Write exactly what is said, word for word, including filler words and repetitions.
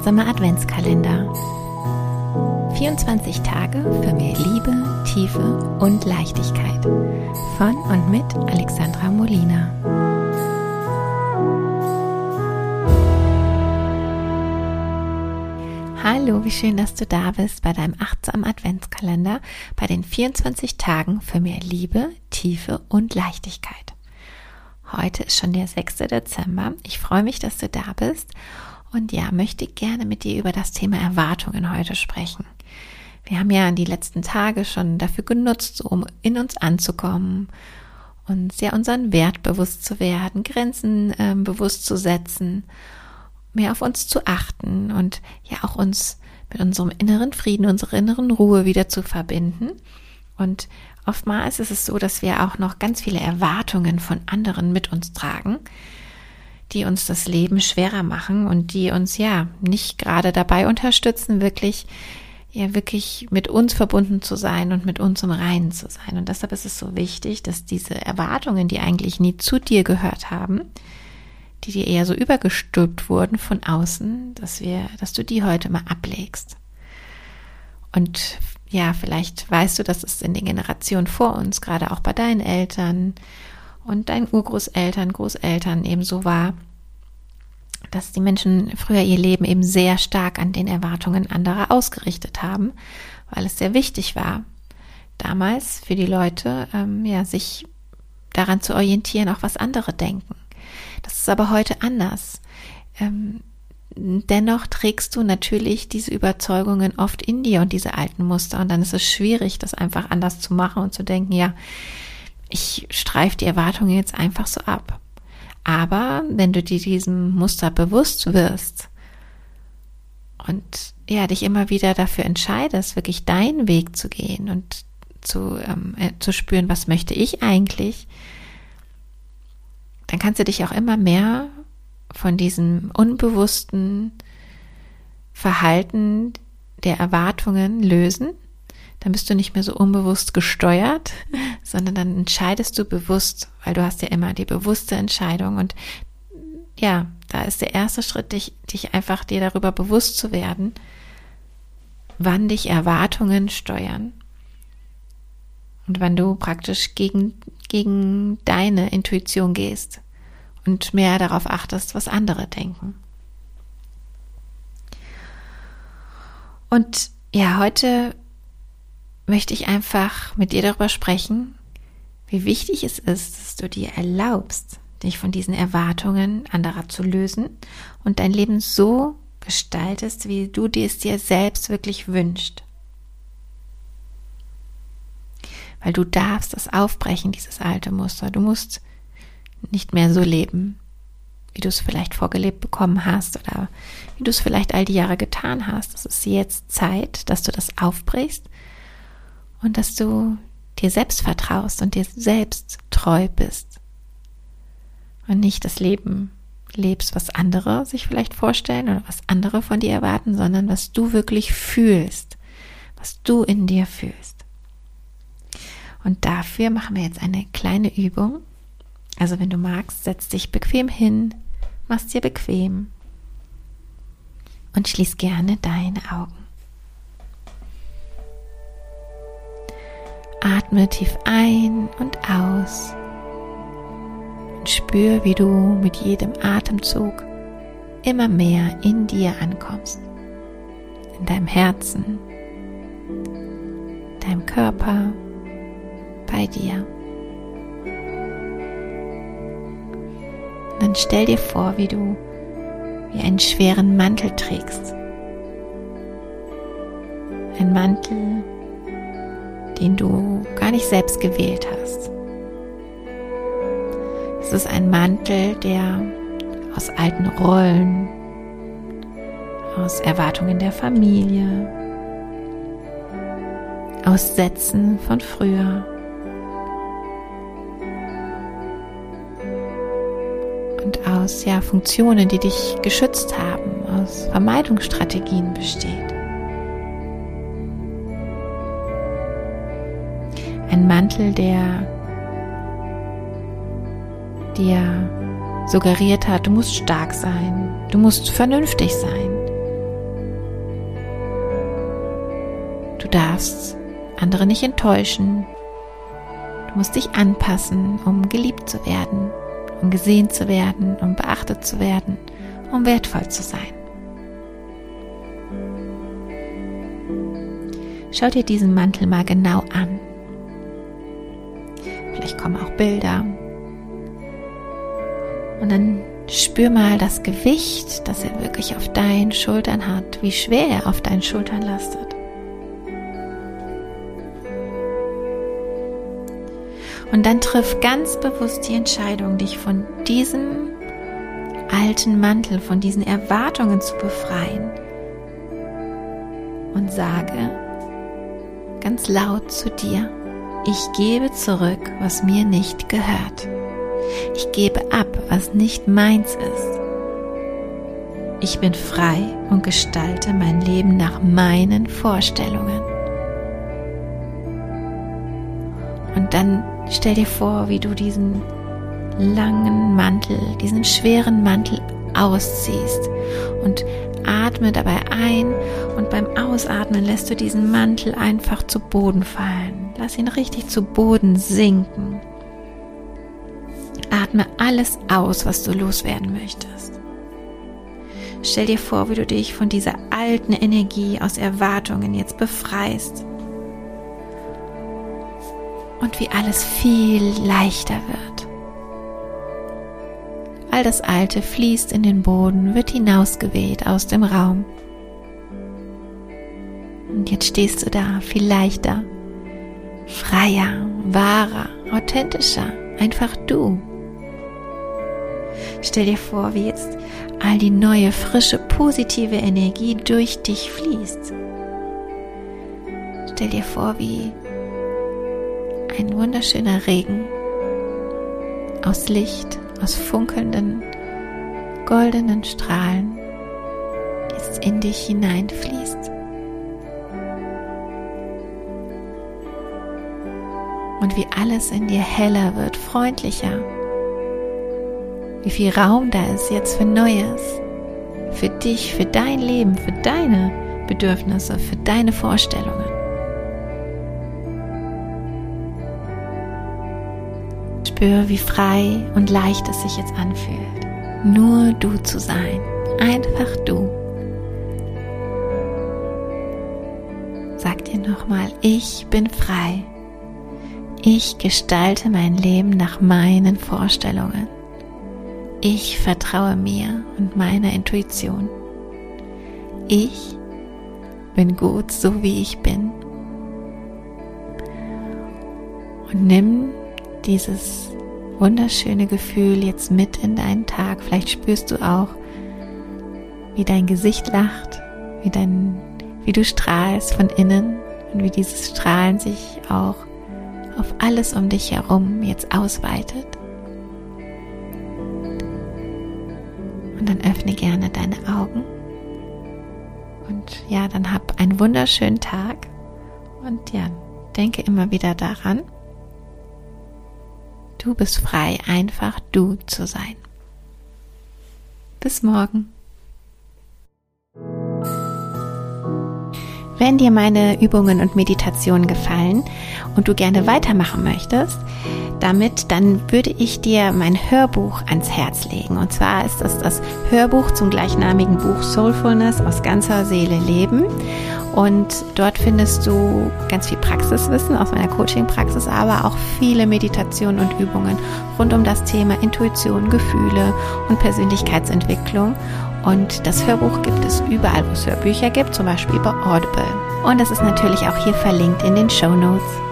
achtsame Adventskalender. vierundzwanzig Tage für mehr Liebe, Tiefe und Leichtigkeit. Von und mit Alexandra Molina. Hallo, wie schön, dass du da bist bei deinem achtsamen Adventskalender, bei den vierundzwanzig Tagen für mehr Liebe, Tiefe und Leichtigkeit. Heute ist schon der sechste Dezember. Ich freue mich, dass du da bist und ja, möchte gerne mit dir über das Thema Erwartungen heute sprechen. Wir haben ja die letzten Tage schon dafür genutzt, um in uns anzukommen, uns ja unseren Wert bewusst zu werden, Grenzen äh, bewusst zu setzen, mehr auf uns zu achten und ja auch uns mit unserem inneren Frieden, unserer inneren Ruhe wieder zu verbinden. Und oftmals ist es so, dass wir auch noch ganz viele Erwartungen von anderen mit uns tragen, die uns das Leben schwerer machen und die uns ja nicht gerade dabei unterstützen, wirklich ja wirklich mit uns verbunden zu sein und mit uns im Reinen zu sein. Und deshalb ist es so wichtig, dass diese Erwartungen, die eigentlich nie zu dir gehört haben, die dir eher so übergestülpt wurden von außen, dass wir, dass du die heute mal ablegst. Und ja, vielleicht weißt du, dass es in den Generationen vor uns, gerade auch bei deinen Eltern und deinen Urgroßeltern, Großeltern eben so war, dass die Menschen früher ihr Leben eben sehr stark an den Erwartungen anderer ausgerichtet haben, weil es sehr wichtig war, damals für die Leute, ähm, ja, sich daran zu orientieren, auch was andere denken. Das ist aber heute anders. Ähm, dennoch trägst du natürlich diese Überzeugungen oft in dir und diese alten Muster und dann ist es schwierig, das einfach anders zu machen und zu denken, ja, ich streife die Erwartungen jetzt einfach so ab. Aber wenn du dir diesem Muster bewusst wirst und ja, dich immer wieder dafür entscheidest, wirklich deinen Weg zu gehen und zu, ähm, äh, zu spüren, was möchte ich eigentlich, dann kannst du dich auch immer mehr von diesem unbewussten Verhalten der Erwartungen lösen. Dann bist du nicht mehr so unbewusst gesteuert, sondern dann entscheidest du bewusst, weil du hast ja immer die bewusste Entscheidung. Und ja, da ist der erste Schritt, dich, dich einfach dir darüber bewusst zu werden, wann dich Erwartungen steuern. Und wann du praktisch gegen, gegen deine Intuition gehst und mehr darauf achtest, was andere denken. Und ja, heute möchte ich einfach mit dir darüber sprechen, wie wichtig es ist, dass du dir erlaubst, dich von diesen Erwartungen anderer zu lösen und dein Leben so gestaltest, wie du dir es dir selbst wirklich wünschst. Weil du darfst das aufbrechen, dieses alte Muster. Du musst nicht mehr so leben, wie du es vielleicht vorgelebt bekommen hast oder wie du es vielleicht all die Jahre getan hast. Es ist jetzt Zeit, dass du das aufbrichst und dass du dir selbst vertraust und dir selbst treu bist und nicht das Leben lebst, was andere sich vielleicht vorstellen oder was andere von dir erwarten, sondern was du wirklich fühlst, was du in dir fühlst. Und dafür machen wir jetzt eine kleine Übung. Also wenn du magst, setz dich bequem hin, mach's dir bequem und schließ gerne deine Augen. Atme tief ein und aus und spür, wie du mit jedem Atemzug immer mehr in dir ankommst. In deinem Herzen, deinem Körper, bei dir. Dann stell dir vor, wie du wie einen schweren Mantel trägst. Ein Mantel, den du gar nicht selbst gewählt hast. Es ist ein Mantel, der aus alten Rollen, aus Erwartungen der Familie, aus Sätzen von früher und aus ja, Funktionen, die dich geschützt haben, aus Vermeidungsstrategien besteht. Ein Mantel, der dir suggeriert hat, du musst stark sein, du musst vernünftig sein, Du darfst andere nicht enttäuschen. Du musst dich anpassen, um geliebt zu werden, um gesehen zu werden, um beachtet zu werden, um wertvoll zu sein. Schau dir diesen Mantel mal genau an. Vielleicht kommen auch Bilder. Und dann spür mal das Gewicht, das er wirklich auf deinen Schultern hat, wie schwer er auf deinen Schultern lastet. Und dann triff ganz bewusst die Entscheidung, dich von diesem alten Mantel, von diesen Erwartungen zu befreien. Und sage ganz laut zu dir: Ich gebe zurück, was mir nicht gehört. Ich gebe ab, was nicht meins ist. Ich bin frei und gestalte mein Leben nach meinen Vorstellungen. Und dann stell dir vor, wie du diesen langen Mantel, diesen schweren Mantel ausziehst und atme dabei ein und beim Ausatmen lässt du diesen Mantel einfach zu Boden fallen. Lass ihn richtig zu Boden sinken. Atme alles aus, was du loswerden möchtest. Stell dir vor, wie du dich von dieser alten Energie aus Erwartungen jetzt befreist und wie alles viel leichter wird. All das Alte fließt in den Boden, wird hinausgeweht aus dem Raum. Und jetzt stehst du da, viel leichter, freier, wahrer, authentischer, einfach du. Stell dir vor, wie jetzt all die neue, frische, positive Energie durch dich fließt. Stell dir vor, wie ein wunderschöner Regen aus Licht, aus funkelnden, goldenen Strahlen jetzt in dich hineinfließt. Und wie alles in dir heller wird, freundlicher. Wie viel Raum da ist jetzt für Neues, für dich, für dein Leben, für deine Bedürfnisse, für deine Vorstellungen. Spür, wie frei und leicht es sich jetzt anfühlt, nur du zu sein, einfach du. Sag dir nochmal: Ich bin frei. Ich gestalte mein Leben nach meinen Vorstellungen. Ich vertraue mir und meiner Intuition. Ich bin gut, so wie ich bin. Und nimm dieses wunderschöne Gefühl jetzt mit in deinen Tag. Vielleicht spürst du auch, wie dein Gesicht lacht, wie, dein, wie du strahlst von innen und wie dieses Strahlen sich auch auf alles um dich herum jetzt ausweitet. Und dann öffne gerne deine Augen und ja, dann hab einen wunderschönen Tag und ja, denke immer wieder daran, du bist frei, einfach du zu sein. Bis morgen. Wenn dir meine Übungen und Meditationen gefallen und du gerne weitermachen möchtest, damit, dann würde ich dir mein Hörbuch ans Herz legen. Und zwar ist das das Hörbuch zum gleichnamigen Buch Soulfulness, aus ganzer Seele leben. Und dort findest du ganz viel Praxiswissen aus meiner Coaching-Praxis, aber auch viele Meditationen und Übungen rund um das Thema Intuition, Gefühle und Persönlichkeitsentwicklung. Und das Hörbuch gibt es überall, wo es Hörbücher gibt, zum Beispiel bei Audible. Und es ist natürlich auch hier verlinkt in den Shownotes.